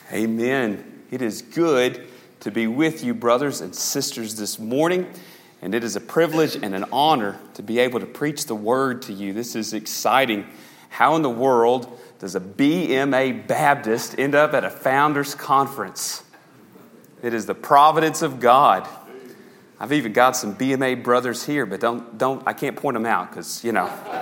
Amen. It is good to be with you, brothers and sisters, this morning. And it is a privilege and an honor to be able to preach the word to you. This is exciting. How in the world does a BMA Baptist end up at a founders conference? It is the providence of God. I've even got some BMA brothers here, but I can't point them out because, In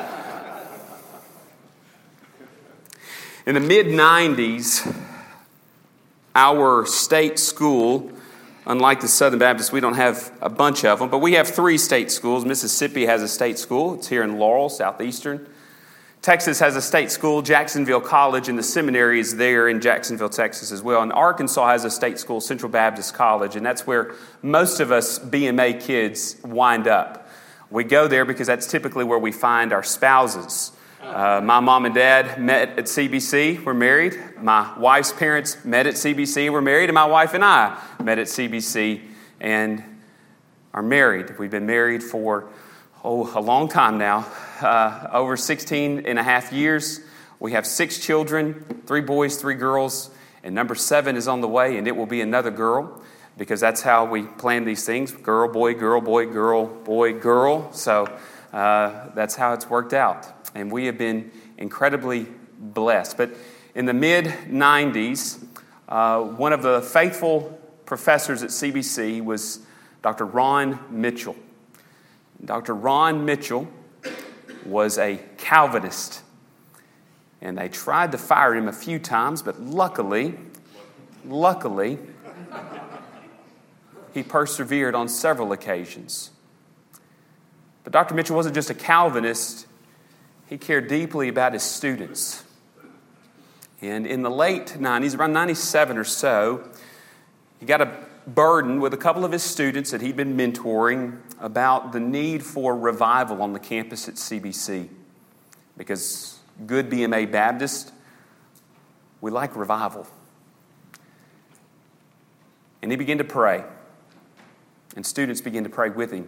the mid-90s, our state school, unlike the Southern Baptist, we don't have a bunch of them, but we have 3 state schools. Mississippi has a state school. It's here in Laurel, Southeastern. Texas has a state school, Jacksonville College, and the seminary is there in Jacksonville, Texas as well. And Arkansas has a state school, Central Baptist College, and that's where most of us BMA kids wind up. We go there because that's typically where we find our spouses. My mom and dad met at CBC, we're married. My wife's parents met at CBC, we're married. And my wife and I met at CBC and are married. We've been married for, a long time now, over 16 and a half years. We have 6 children, 3 boys, 3 girls, and number 7 is on the way, and it will be another girl because that's how we plan these things. Girl, boy, girl, boy, girl, boy, girl. So that's how it's worked out. And we have been incredibly blessed. But in the mid-90s, one of the faithful professors at CBC was Dr. Ron Mitchell. Dr. Ron Mitchell was a Calvinist. And they tried to fire him a few times, but luckily, he persevered on several occasions. But Dr. Mitchell wasn't just a Calvinist. He cared deeply about his students. And in the late 90s, around 97 or so, he got a burden with a couple of his students that he'd been mentoring about the need for revival on the campus at CBC. Because good BMA Baptists, we like revival. And he began to pray. And students began to pray with him.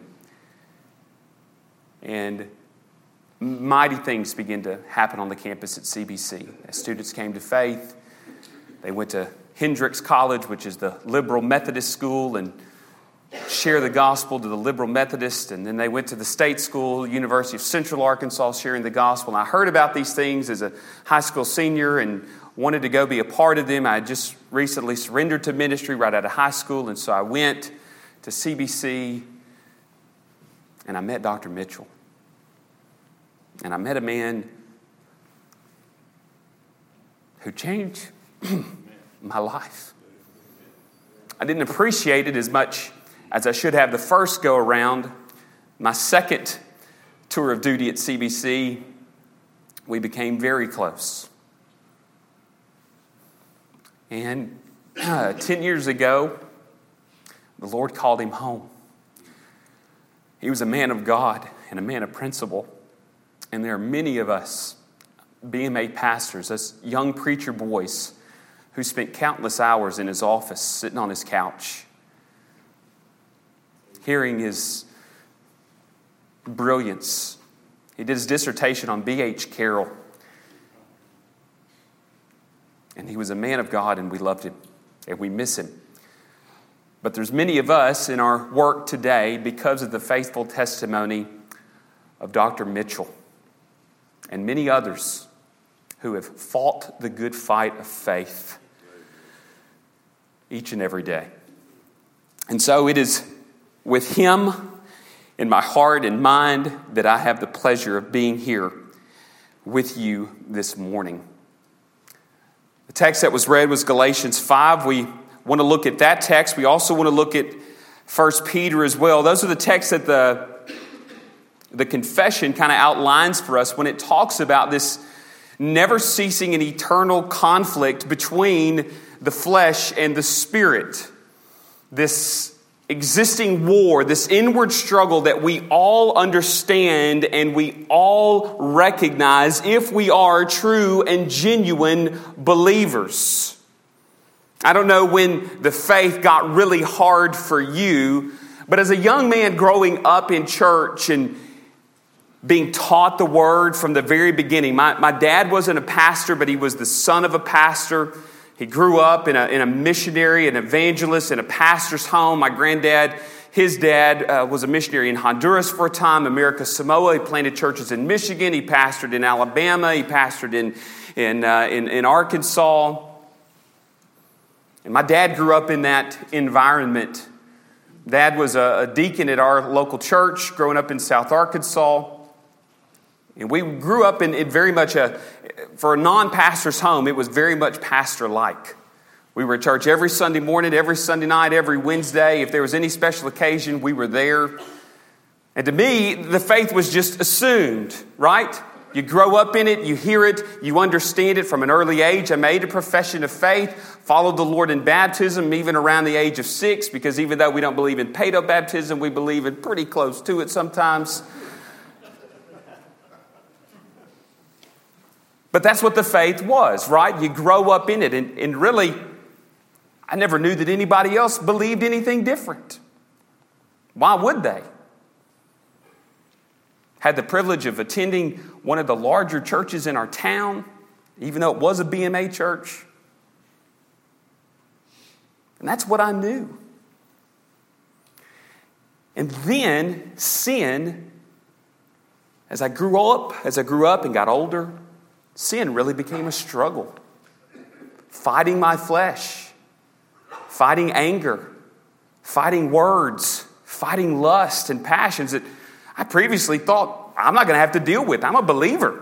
And mighty things began to happen on the campus at CBC. As students came to faith, they went to Hendrix College, which is the liberal Methodist school, and share the gospel to the liberal Methodists. And then they went to the state school, University of Central Arkansas, sharing the gospel. And I heard about these things as a high school senior and wanted to go be a part of them. I had just recently surrendered to ministry right out of high school. And so I went to CBC and I met Dr. Mitchell. And I met a man who changed my life. I didn't appreciate it as much as I should have the first go around. My second tour of duty at CBC, we became very close. And 10 years ago, the Lord called him home. He was a man of God and a man of principle. And there are many of us, BMA pastors, us young preacher boys, who spent countless hours in his office, sitting on his couch, hearing his brilliance. He did his dissertation on B.H. Carroll. And he was a man of God, and we loved him, and we miss him. But there's many of us in our work today because of the faithful testimony of Dr. Mitchell. And many others who have fought the good fight of faith each and every day. And so it is with him in my heart and mind that I have the pleasure of being here with you this morning. The text that was read was Galatians 5. We want to look at that text. We also want to look at 1 Peter as well. Those are the texts that the confession kind of outlines for us when it talks about this never ceasing and eternal conflict between the flesh and the spirit. This existing war, this inward struggle that we all understand and we all recognize if we are true and genuine believers. I don't know when the faith got really hard for you, but as a young man growing up in church and being taught the word from the very beginning. My dad wasn't a pastor, but he was the son of a pastor. He grew up in a missionary, an evangelist, in a pastor's home. My granddad, his dad, was a missionary in Honduras for a time, America Samoa. He planted churches in Michigan. He pastored in Alabama. He pastored in Arkansas. And my dad grew up in that environment. Dad was a deacon at our local church, growing up in South Arkansas. And we grew up in very much for a non-pastor's home, it was very much pastor-like. We were at church every Sunday morning, every Sunday night, every Wednesday. If there was any special occasion, we were there. And to me, the faith was just assumed, right? You grow up in it, you hear it, you understand it from an early age. I made a profession of faith, followed the Lord in baptism, even around the age of 6, because even though we don't believe in paedo baptism, we believe in pretty close to it sometimes. But that's what the faith was, right? You grow up in it. And really, I never knew that anybody else believed anything different. Why would they? Had the privilege of attending one of the larger churches in our town, even though it was a BMA church. And that's what I knew. And then sin, as I grew up and got older, sin really became a struggle. Fighting my flesh, fighting anger, fighting words, fighting lust and passions that I previously thought I'm not going to have to deal with. I'm a believer.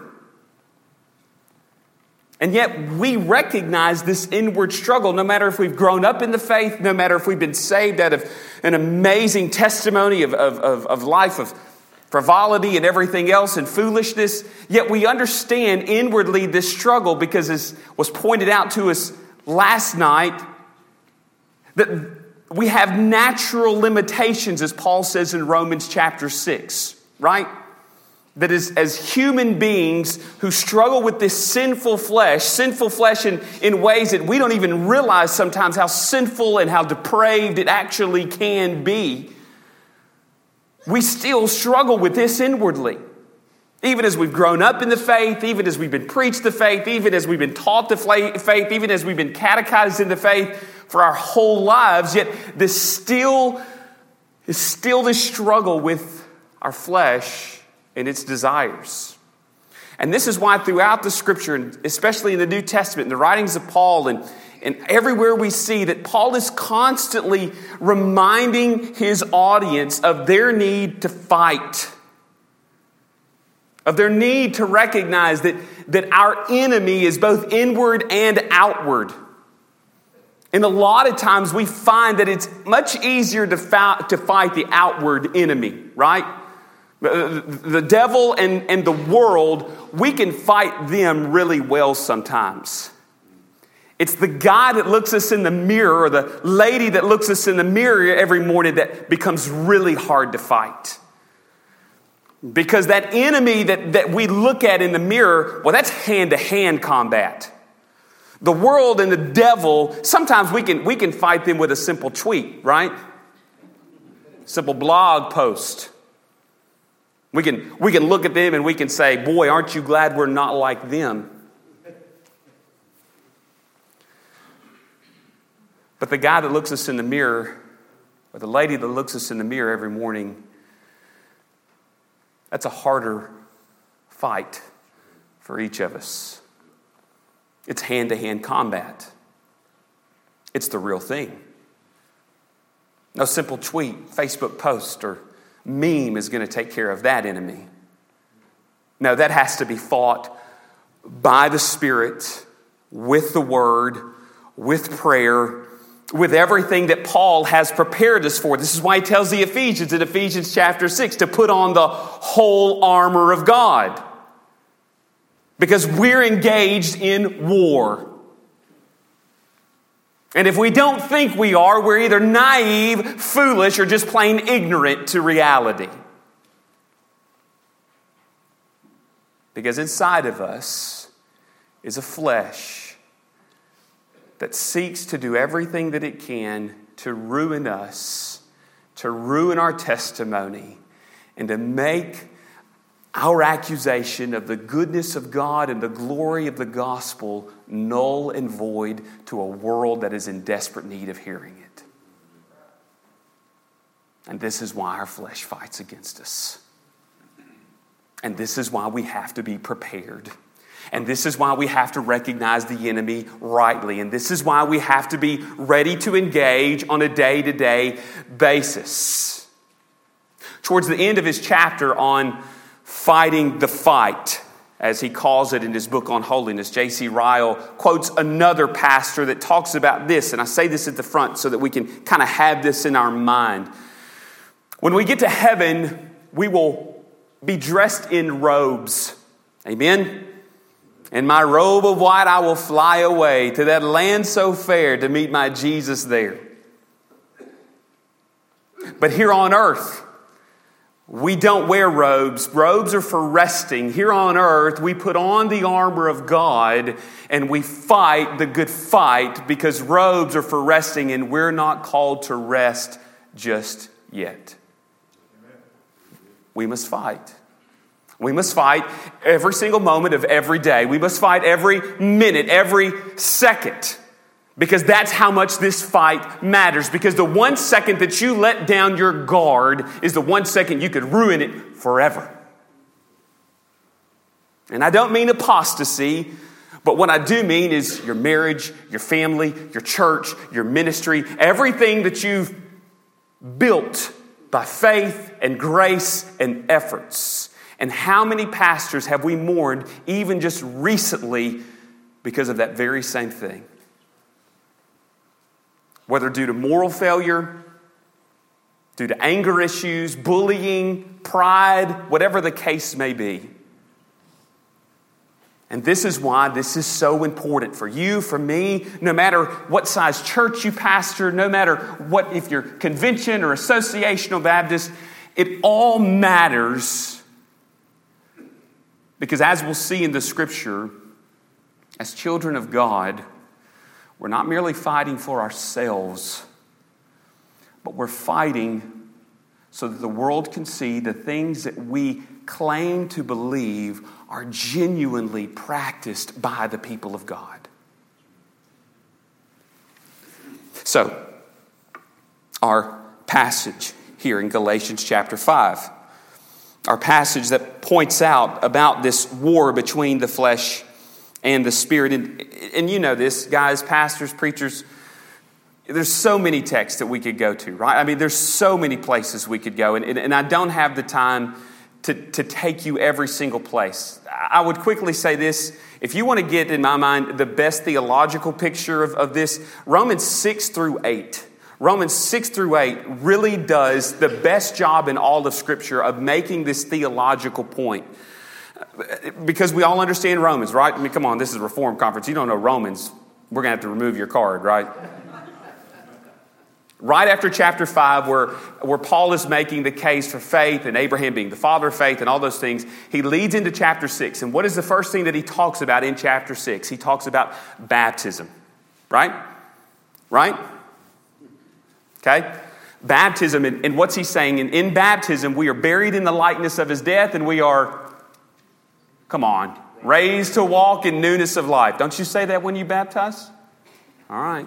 And yet we recognize this inward struggle, no matter if we've grown up in the faith, no matter if we've been saved out of an amazing testimony of life of frivolity and everything else and foolishness. Yet we understand inwardly this struggle because, as was pointed out to us last night, that we have natural limitations, as Paul says in Romans chapter 6, right? That is, as human beings who struggle with this sinful flesh in ways that we don't even realize sometimes how sinful and how depraved it actually can be, we still struggle with this inwardly. Even as we've grown up in the faith, even as we've been preached the faith, even as we've been taught the faith, even as we've been catechized in the faith for our whole lives, yet this still is this struggle with our flesh and its desires. And this is why throughout the Scripture, and especially in the New Testament, in the writings of Paul, and everywhere we see that Paul is constantly reminding his audience of their need to fight, of their need to recognize that our enemy is both inward and outward. And a lot of times we find that it's much easier to fight the outward enemy, right? The devil and the world, we can fight them really well sometimes. It's the guy that looks us in the mirror or the lady that looks us in the mirror every morning that becomes really hard to fight. Because that enemy that we look at in the mirror, well, that's hand-to-hand combat. The world and the devil, sometimes we can fight them with a simple tweet, right? Simple blog post. We can look at them and we can say, boy, aren't you glad we're not like them? But the guy that looks us in the mirror, or the lady that looks us in the mirror every morning, that's a harder fight for each of us. It's hand-to-hand combat. It's the real thing. No simple tweet, Facebook post, or meme is going to take care of that enemy. No, that has to be fought by the Spirit, with the Word, with prayer, with everything that Paul has prepared us for. This is why he tells the Ephesians in Ephesians chapter 6 to put on the whole armor of God. Because we're engaged in war. And if we don't think we are, we're either naive, foolish, or just plain ignorant to reality. Because inside of us is a flesh that seeks to do everything that it can to ruin us, to ruin our testimony, and to make our accusation of the goodness of God and the glory of the gospel null and void to a world that is in desperate need of hearing it. And this is why our flesh fights against us. And this is why we have to be prepared. And this is why we have to recognize the enemy rightly. And this is why we have to be ready to engage on a day-to-day basis. Towards the end of his chapter on fighting the fight, as he calls it in his book on holiness, J.C. Ryle quotes another pastor that talks about this. And I say this at the front so that we can kind of have this in our mind. When we get to heaven, we will be dressed in robes. Amen? In my robe of white, I will fly away to that land so fair to meet my Jesus there. But here on earth, we don't wear robes. Robes are for resting. Here on earth, we put on the armor of God and we fight the good fight because robes are for resting and we're not called to rest just yet. We must fight. We must fight every single moment of every day. We must fight every minute, every second. Because that's how much this fight matters. Because the 1 second that you let down your guard is the 1 second you could ruin it forever. And I don't mean apostasy, but what I do mean is your marriage, your family, your church, your ministry, everything that you've built by faith and grace and efforts. And how many pastors have we mourned even just recently because of that very same thing? Whether due to moral failure, due to anger issues, bullying, pride, whatever the case may be. And this is why this is so important for you, for me, no matter what size church you pastor, no matter what, if you're convention or associational Baptist, it all matters. Because as we'll see in the scripture, as children of God, we're not merely fighting for ourselves, but we're fighting so that the world can see the things that we claim to believe are genuinely practiced by the people of God. So, our passage here in Galatians chapter 5, our passage that points out about this war between the flesh and the spirit. And you know this, guys, pastors, preachers, there's so many texts that we could go to, right? I mean, there's so many places we could go. And I don't have the time to take you every single place. I would quickly say this. If you want to get, in my mind, the best theological picture of this, Romans 6 through 8. Romans 6 through 8 really does the best job in all of Scripture of making this theological point. Because we all understand Romans, right? I mean, come on, this is a Reformed conference. You don't know Romans, we're going to have to remove your card, right? Right after chapter 5, where Paul is making the case for faith and Abraham being the father of faith and all those things, he leads into chapter 6. And what is the first thing that he talks about in chapter 6? He talks about baptism, right? Right? Okay? Baptism, and what's he saying? In baptism, we are buried in the likeness of his death, and we are, come on, raised to walk in newness of life. Don't you say that when you baptize? All right.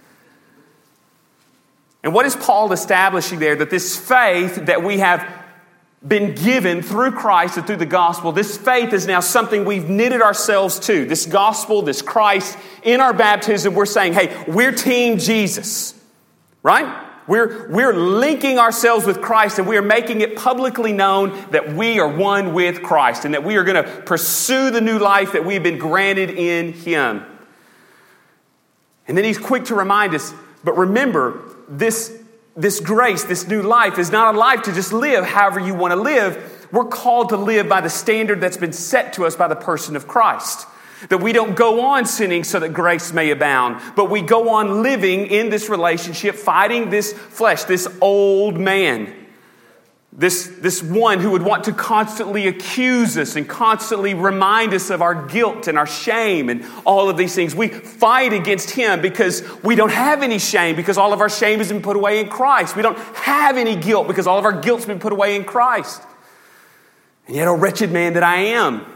And what is Paul establishing there? That this faith that we have been given through Christ and through the gospel, this faith is now something we've knitted ourselves to. This gospel, this Christ, in our baptism, we're saying, hey, we're Team Jesus, right? We're linking ourselves with Christ, and we are making it publicly known that we are one with Christ and that we are going to pursue the new life that we've been granted in Him. And then he's quick to remind us, but remember, this grace, this new life is not a life to just live however you want to live. We're called to live by the standard that's been set to us by the person of Christ. That we don't go on sinning so that grace may abound, but we go on living in this relationship, fighting this flesh, this old man. This one who would want to constantly accuse us and constantly remind us of our guilt and our shame and all of these things. We fight against him because we don't have any shame, because all of our shame has been put away in Christ. We don't have any guilt because all of our guilt's been put away in Christ. And yet, oh wretched man that I am,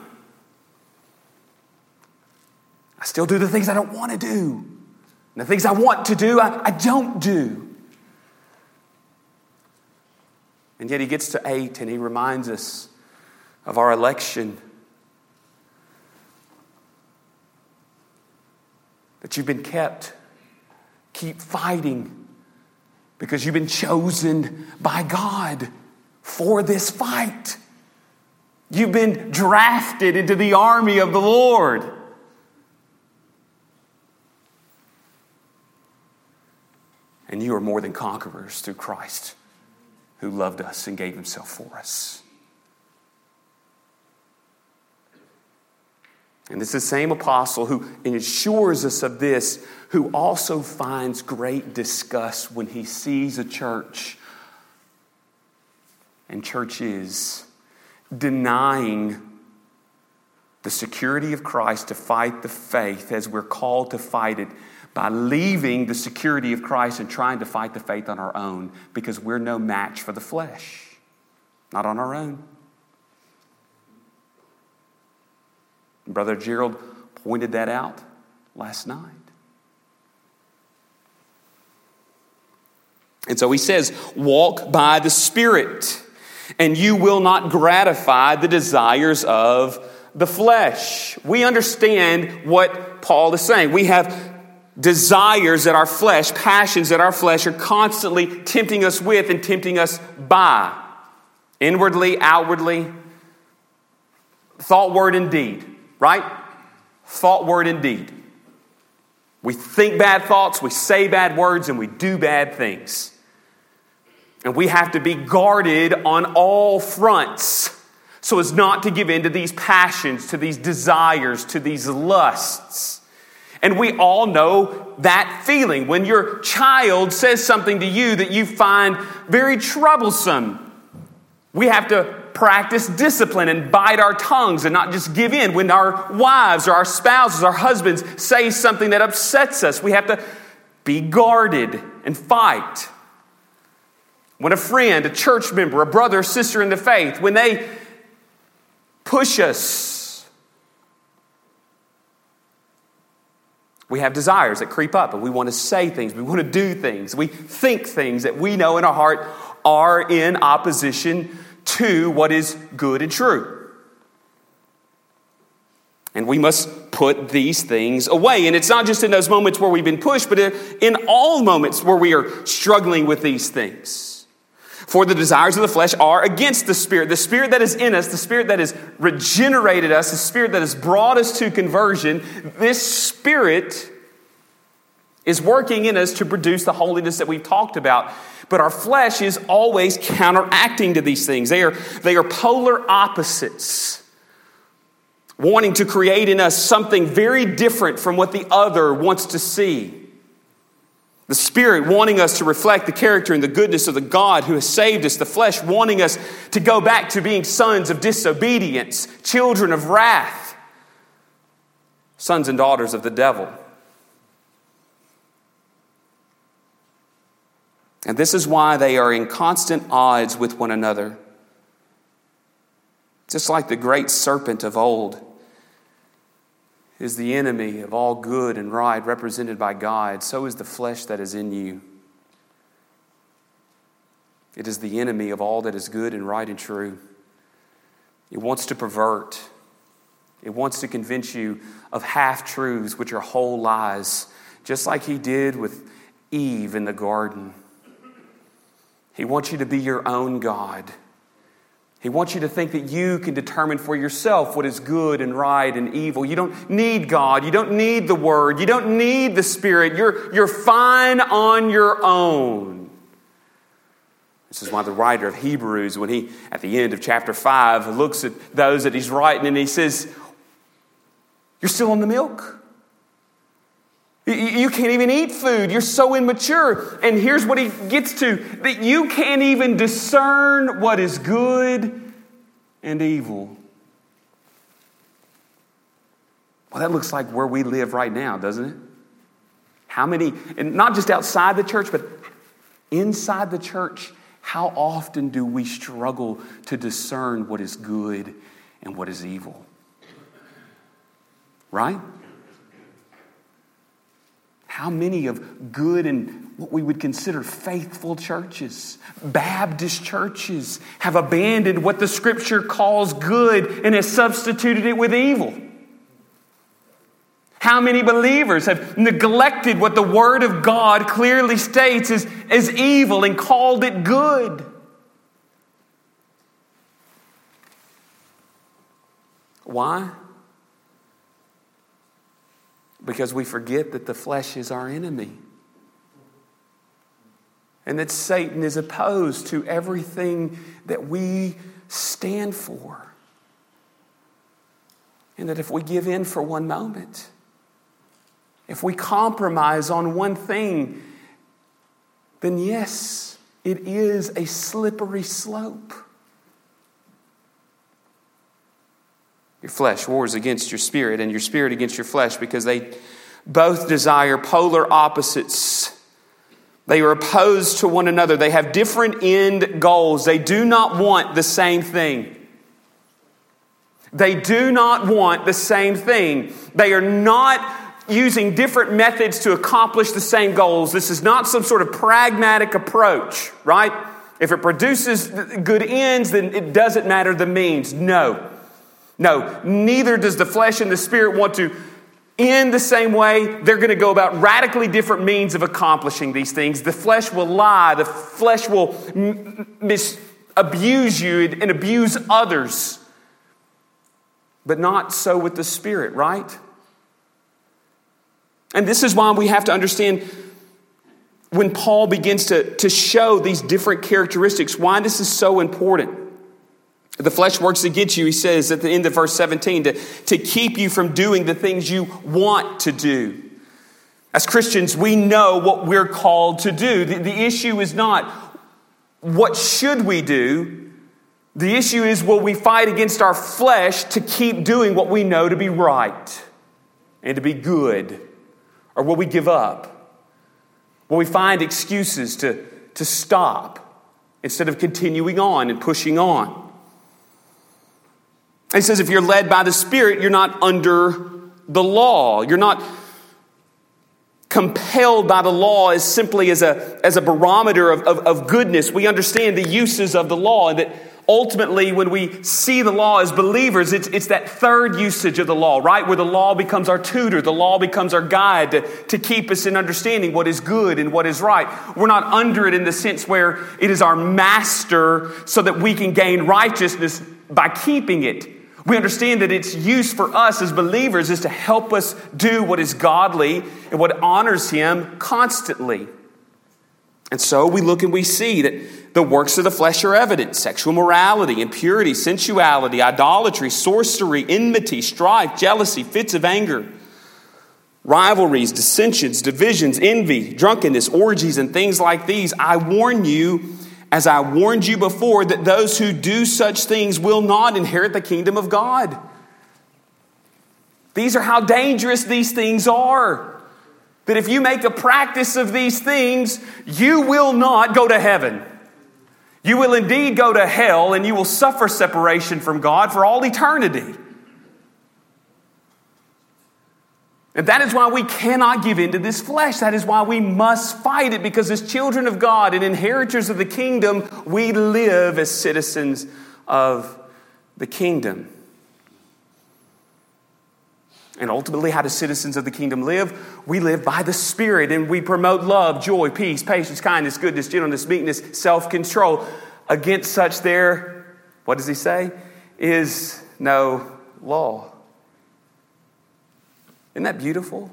I still do the things I don't want to do. And the things I want to do, I don't do. And yet he gets to 8 and he reminds us of our election. That you've been kept. Keep fighting. Because you've been chosen by God for this fight. You've been drafted into the army of the Lord. And you are more than conquerors through Christ, who loved us and gave himself for us. And it's the same apostle who assures us of this, who also finds great disgust when he sees a church and churches denying the security of Christ to fight the faith as we're called to fight it, by leaving the security of Christ and trying to fight the faith on our own, because we're no match for the flesh. Not on our own. Brother Gerald pointed that out last night. And so he says, walk by the Spirit, and you will not gratify the desires of the flesh. We understand what Paul is saying. We have desires that our flesh, passions that our flesh are constantly tempting us with and tempting us by. Inwardly, outwardly, thought, word, and deed. Right? Thought, word, and deed. We think bad thoughts, we say bad words, and we do bad things. And we have to be guarded on all fronts so as not to give in to these passions, to these desires, to these lusts. And we all know that feeling when your child says something to you that you find very troublesome. We have to practice discipline and bite our tongues and not just give in. When our wives or our spouses, our husbands say something that upsets us, we have to be guarded and fight. When a friend, a church member, a brother or sister in the faith, when they push us, we have desires that creep up and we want to say things, we want to do things, we think things that we know in our heart are in opposition to what is good and true. And we must put these things away. And it's not just in those moments where we've been pushed, but in all moments where we are struggling with these things. For the desires of the flesh are against the Spirit that is in us, the Spirit that has regenerated us, the Spirit that has brought us to conversion. This Spirit is working in us to produce the holiness that we've talked about. But our flesh is always counteracting to these things. They are polar opposites, wanting to create in us something very different from what the other wants to see. The Spirit wanting us to reflect the character and the goodness of the God who has saved us. The flesh wanting us to go back to being sons of disobedience, children of wrath, sons and daughters of the devil. And this is why they are in constant odds with one another. Just like the great serpent of old is the enemy of all good and right, represented by God, so is the flesh that is in you. It is the enemy of all that is good and right and true. It wants to pervert. It wants to convince you of half-truths, which are whole lies, just like he did with Eve in the garden. He wants you to be your own God. He wants you to think that you can determine for yourself what is good and right and evil. You don't need God. You don't need the Word. You don't need the Spirit. You're fine on your own. This is why the writer of Hebrews, when he, at the end of chapter 5, looks at those that he's writing and he says, you're still on the milk. You can't even eat food. You're so immature. And here's what he gets to, that you can't even discern what is good and evil. Well, that looks like where we live right now, doesn't it? How many, and not just outside the church, but inside the church, how often do we struggle to discern what is good and what is evil? Right? How many of good and what we would consider faithful churches, Baptist churches, have abandoned what the Scripture calls good and has substituted it with evil? How many believers have neglected what the Word of God clearly states as evil and called it good? Why? Because we forget that the flesh is our enemy. And that Satan is opposed to everything that we stand for. And that if we give in for one moment, if we compromise on one thing, then yes, it is a slippery slope. Your flesh wars against your spirit, and your spirit against your flesh, because they both desire polar opposites. They are opposed to one another. They have different end goals. They do not want the same thing. They do not want the same thing. They are not using different methods to accomplish the same goals. This is not some sort of pragmatic approach, right? If it produces good ends, then it doesn't matter the means. No, neither does the flesh and the spirit want to end the same way. They're going to go about radically different means of accomplishing these things. The flesh will lie. The flesh will abuse you and abuse others. But not so with the spirit, right? And this is why we have to understand when Paul begins to show these different characteristics, why this is so important. The flesh works against you, he says at the end of verse 17, to keep you from doing the things you want to do. As Christians, we know what we're called to do. The issue is not what should we do. The issue is, will we fight against our flesh to keep doing what we know to be right and to be good? Or will we give up? Will we find excuses to stop instead of continuing on and pushing on? And he says if you're led by the Spirit, you're not under the law. You're not compelled by the law as simply as a barometer of goodness. We understand the uses of the law, and that ultimately when we see the law as believers, it's that third usage of the law, right? Where the law becomes our tutor, the law becomes our guide to keep us in understanding what is good and what is right. We're not under it in the sense where it is our master so that we can gain righteousness by keeping it. We understand that its use for us as believers is to help us do what is godly and what honors Him constantly. And so we look and we see that the works of the flesh are evident: sexual morality, impurity, sensuality, idolatry, sorcery, enmity, strife, jealousy, fits of anger, rivalries, dissensions, divisions, envy, drunkenness, orgies, and things like these. I warn you, as I warned you before, that those who do such things will not inherit the kingdom of God. These are how dangerous these things are. That if you make a practice of these things, you will not go to heaven. You will indeed go to hell, and you will suffer separation from God for all eternity. And that is why we cannot give in to this flesh. That is why we must fight it, because as children of God and inheritors of the kingdom, we live as citizens of the kingdom. And ultimately, how do citizens of the kingdom live? We live by the Spirit, and we promote love, joy, peace, patience, kindness, goodness, gentleness, meekness, self-control. Against such there, what does he say? Is no law. Isn't that beautiful?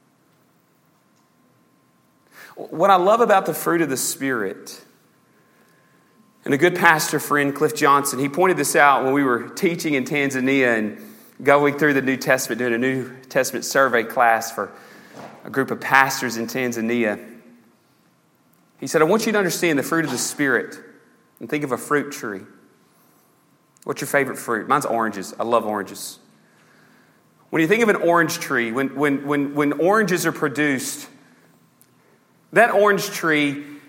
What I love about the fruit of the Spirit, and a good pastor friend, Cliff Johnson, he pointed this out when we were teaching in Tanzania and going through the New Testament, doing a New Testament survey class for a group of pastors in Tanzania. He said, I want you to understand the fruit of the Spirit and think of a fruit tree. What's your favorite fruit? Mine's oranges. I love oranges. When you think of an orange tree, when oranges are produced, that orange tree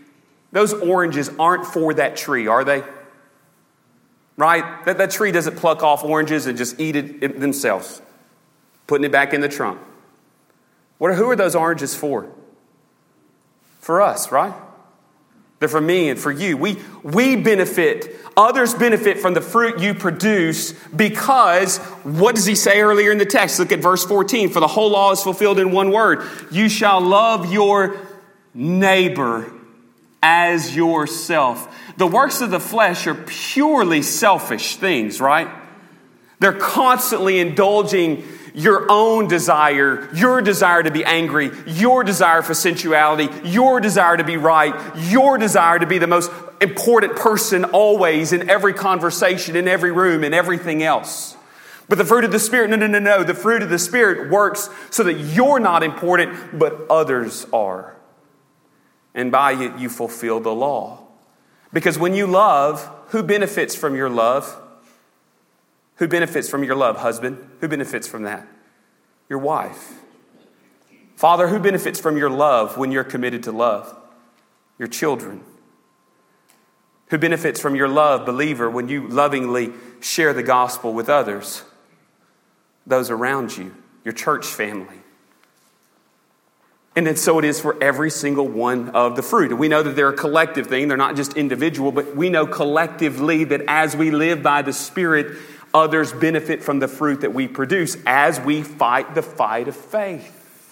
Those oranges aren't for that tree, are they? Right? That tree doesn't pluck off oranges and just eat it themselves, putting it back in the trunk. Who are those oranges for? For us, right? They're for me and for you. We benefit. Others benefit from the fruit you produce because, what does he say earlier in the text? Look at verse 14. For the whole law is fulfilled in one word. You shall love your neighbor as yourself. The works of the flesh are purely selfish things, right? They're constantly indulging your own desire, your desire to be angry, your desire for sensuality, your desire to be right, your desire to be the most important person always in every conversation, in every room, in everything else. But the fruit of the Spirit, no. The fruit of the Spirit works so that you're not important, but others are. And by it, you fulfill the law. Because when you love, who benefits from your love? Who benefits from your love, husband? Who benefits from that? Your wife. Father, who benefits from your love when you're committed to love? Your children. Who benefits from your love, believer, when you lovingly share the gospel with others? Those around you, your church family. And then so it is for every single one of the fruit. And we know that they're a collective thing. They're not just individual, but we know collectively that as we live by the Spirit, others benefit from the fruit that we produce as we fight the fight of faith.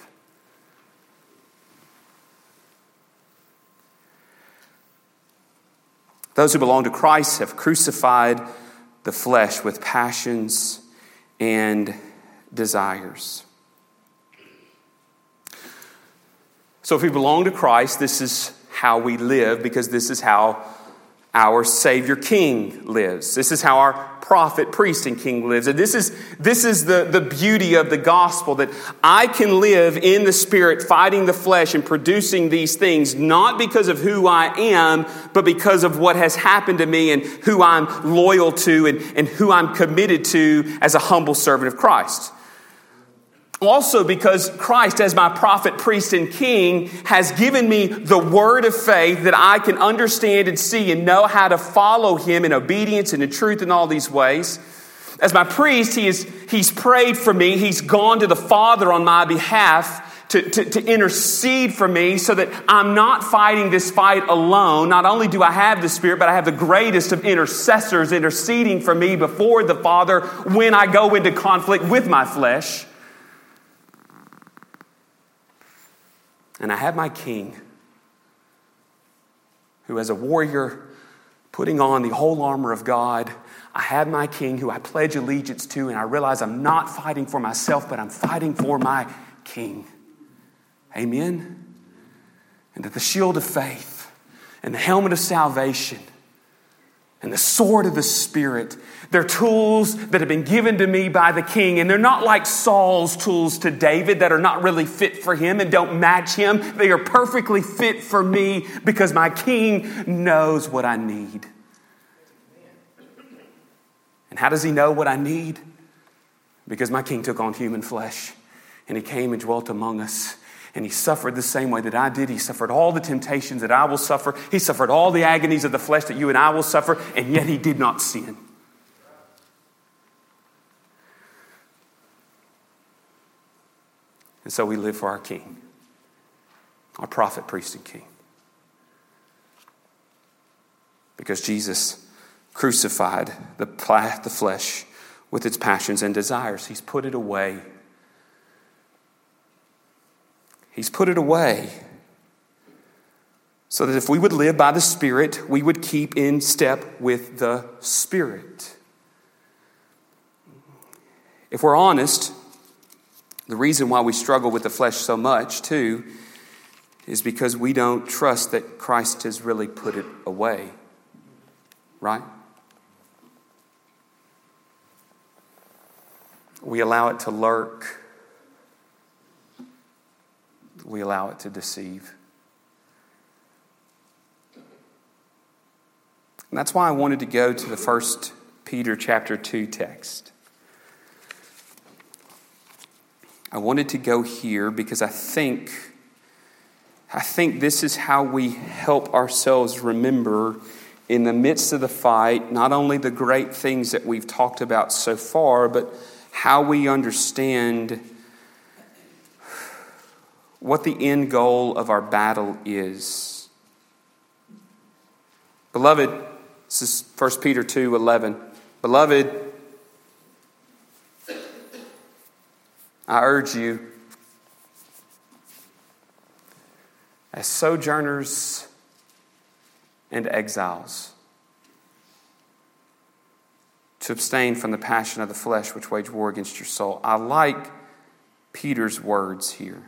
Those who belong to Christ have crucified the flesh with passions and desires. So if we belong to Christ, this is how we live, because this is how our Savior King lives. This is how our prophet, priest, and king lives. And this is the beauty of the gospel, that I can live in the Spirit, fighting the flesh and producing these things, not because of who I am, but because of what has happened to me and who I'm loyal to and who I'm committed to as a humble servant of Christ. Also because Christ, as my prophet, priest, and king, has given me the word of faith that I can understand and see and know how to follow him in obedience and in truth in all these ways. As my priest, he's prayed for me. He's gone to the Father on my behalf to intercede for me so that I'm not fighting this fight alone. Not only do I have the Spirit, but I have the greatest of intercessors interceding for me before the Father when I go into conflict with my flesh. And I have my King, who as a warrior, putting on the whole armor of God, I have my King who I pledge allegiance to, and I realize I'm not fighting for myself, but I'm fighting for my King. Amen? And that the shield of faith and the helmet of salvation and the sword of the Spirit, they're tools that have been given to me by the King. And they're not like Saul's tools to David that are not really fit for him and don't match him. They are perfectly fit for me because my King knows what I need. And how does he know what I need? Because my King took on human flesh and he came and dwelt among us. And he suffered the same way that I did. He suffered all the temptations that I will suffer. He suffered all the agonies of the flesh that you and I will suffer. And yet he did not sin. And so we live for our King, our prophet, priest, and King. Because Jesus crucified the flesh with its passions and desires. He's put it away. He's put it away so that if we would live by the Spirit, we would keep in step with the Spirit. If we're honest, the reason why we struggle with the flesh so much, too, is because we don't trust that Christ has really put it away. Right? We allow it to lurk. We allow it to deceive. And that's why I wanted to go to the 1 Peter chapter 2 text. I wanted to go here because I think I think this is how we help ourselves remember in the midst of the fight, not only the great things that we've talked about so far, but how we understand what the end goal of our battle is. Beloved, this is 1 Peter 2:11. Beloved, I urge you, as sojourners and exiles, to abstain from the passion of the flesh which wage war against your soul. I like Peter's words here.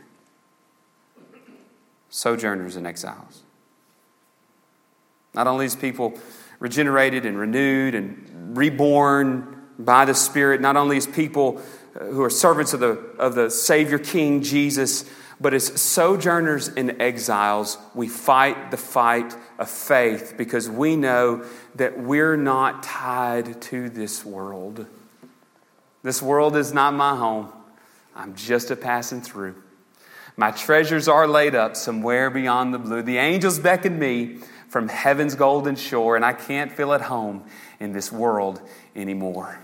Sojourners and exiles. Not only is people regenerated and renewed and reborn by the Spirit, not only is people who are servants of the Savior King Jesus, but as sojourners and exiles, we fight the fight of faith because we know that we're not tied to this world. This world is not my home. I'm just a passing through. My treasures are laid up somewhere beyond the blue. The angels beckon me from heaven's golden shore, and I can't feel at home in this world anymore.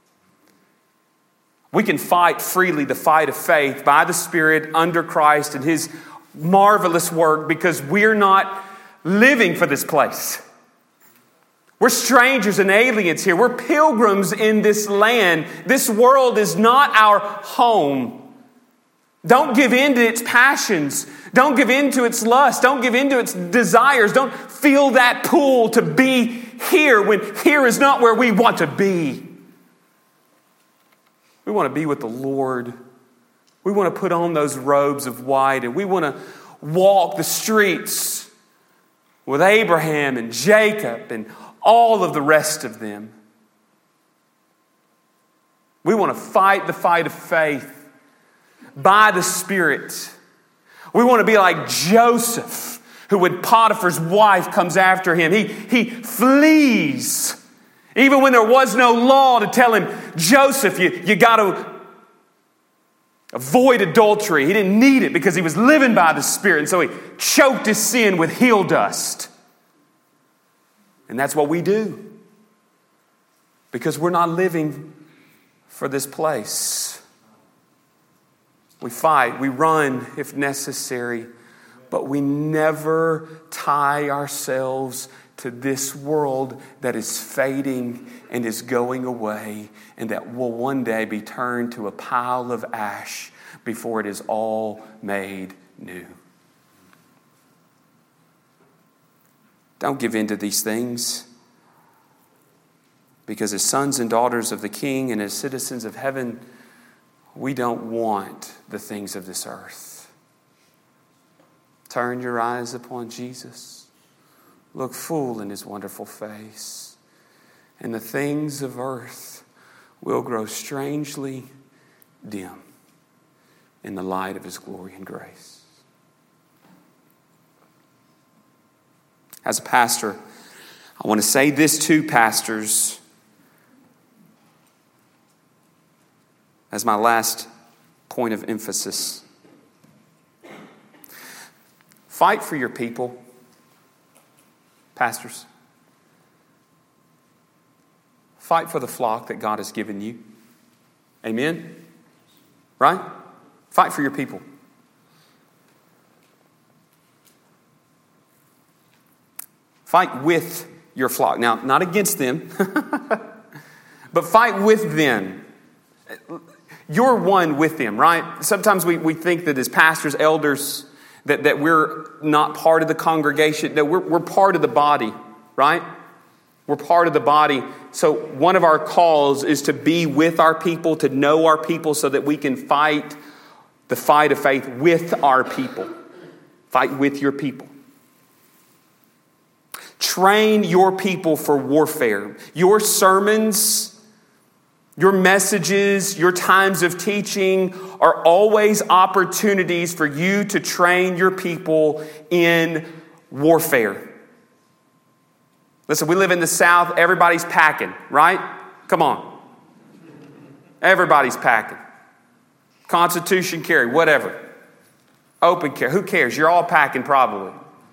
We can fight freely the fight of faith by the Spirit under Christ and His marvelous work because we're not living for this place. We're strangers and aliens here. We're pilgrims in this land. This world is not our home. Don't give in to its passions. Don't give in to its lust. Don't give in to its desires. Don't feel that pull to be here when here is not where we want to be. We want to be with the Lord. We want to put on those robes of white and we want to walk the streets with Abraham and Jacob and all of the rest of them. We want to fight the fight of faith by the Spirit. We want to be like Joseph, who when Potiphar's wife comes after him, he flees. Even when there was no law to tell him, Joseph, you got to avoid adultery. He didn't need it because he was living by the Spirit. And so he choked his sin with heel dust. And that's what we do. Because we're not living for this place. We fight, we run if necessary, but we never tie ourselves to this world that is fading and is going away and that will one day be turned to a pile of ash before it is all made new. Don't give in to these things, because as sons and daughters of the King and as citizens of heaven, we don't want the things of this earth. Turn your eyes upon Jesus. Look full in His wonderful face. And the things of earth will grow strangely dim in the light of His glory and grace. As a pastor, I want to say this to pastors as my last point of emphasis. Fight for your people, pastors. Fight for the flock that God has given you. Amen? Right? Fight for your people. Fight with your flock. Now, not against them, but fight with them. You're one with them, right? Sometimes we think that as pastors, elders, that we're not part of the congregation. No, we're part of the body, right? We're part of the body. So one of our calls is to be with our people, to know our people so that we can fight the fight of faith with our people. Fight with your people. Train your people for warfare. Your sermons, your messages, your times of teaching are always opportunities for you to train your people in warfare. Listen, we live in the South. Everybody's packing, right? Come on. Everybody's packing. Constitution carry, whatever. Open care. Who cares? You're all packing probably.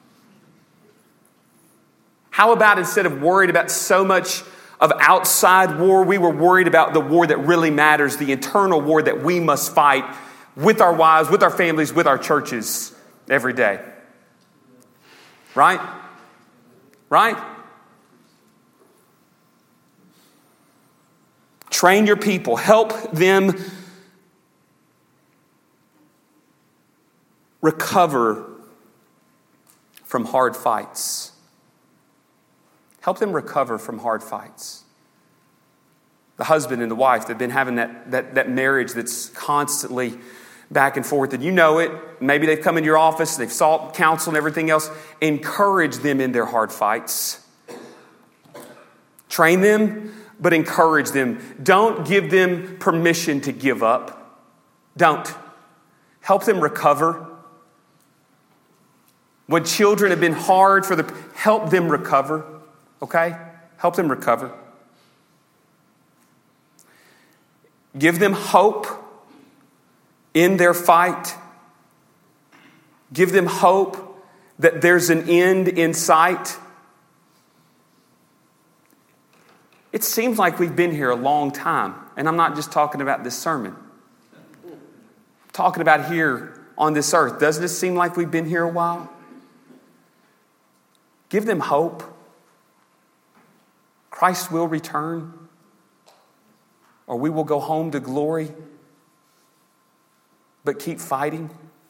How about instead of worried about so much of outside war, we were worried about the war that really matters, the internal war that we must fight with our wives, with our families, with our churches every day. Right? Right? Train your people. Help them recover from hard fights. Help them recover from hard fights. The husband and the wife, they've been having that marriage that's constantly back and forth. And you know it. Maybe they've come into your office, they've sought counsel and everything else. Encourage them in their hard fights. Train them, but encourage them. Don't give them permission to give up. Don't. Help them recover. When children have been hard help them recover. Okay? Help them recover. Give them hope in their fight. Give them hope that there's an end in sight. It seems like we've been here a long time. And I'm not just talking about this sermon. I'm talking about here on this earth. Doesn't it seem like we've been here a while? Give them hope. Christ will return, or we will go home to glory. But keep fighting.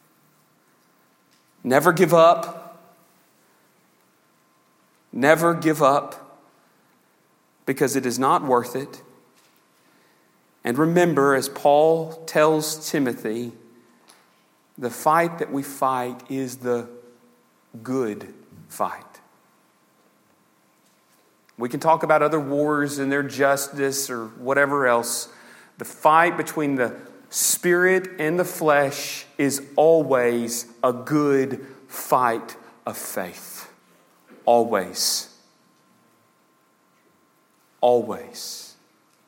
Never give up. Never give up, because it is not worth it. And remember, as Paul tells Timothy, the fight that we fight is the good fight. We can talk about other wars and their justice or whatever else. The fight between the spirit and the flesh is always a good fight of faith. Always. Always.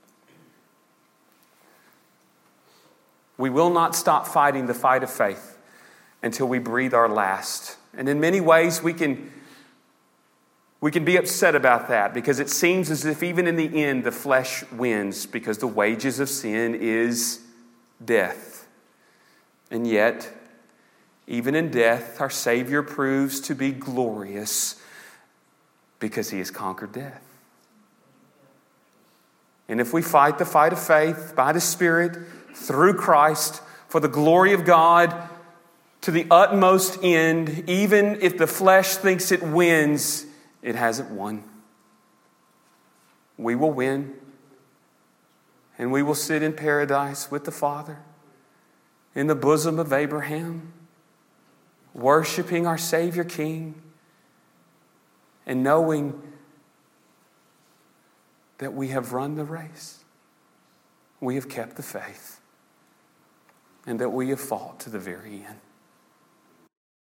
We will not stop fighting the fight of faith until we breathe our last. And in many ways we can be upset about that, because it seems as if even in the end the flesh wins, because the wages of sin is death. And yet, even in death, our Savior proves to be glorious because He has conquered death. And if we fight the fight of faith by the Spirit, through Christ, for the glory of God, to the utmost end, even if the flesh thinks it wins, it hasn't won. We will win. And we will sit in paradise with the Father in the bosom of Abraham, worshiping our Savior King and knowing that we have run the race. We have kept the faith, and that we have fought to the very end.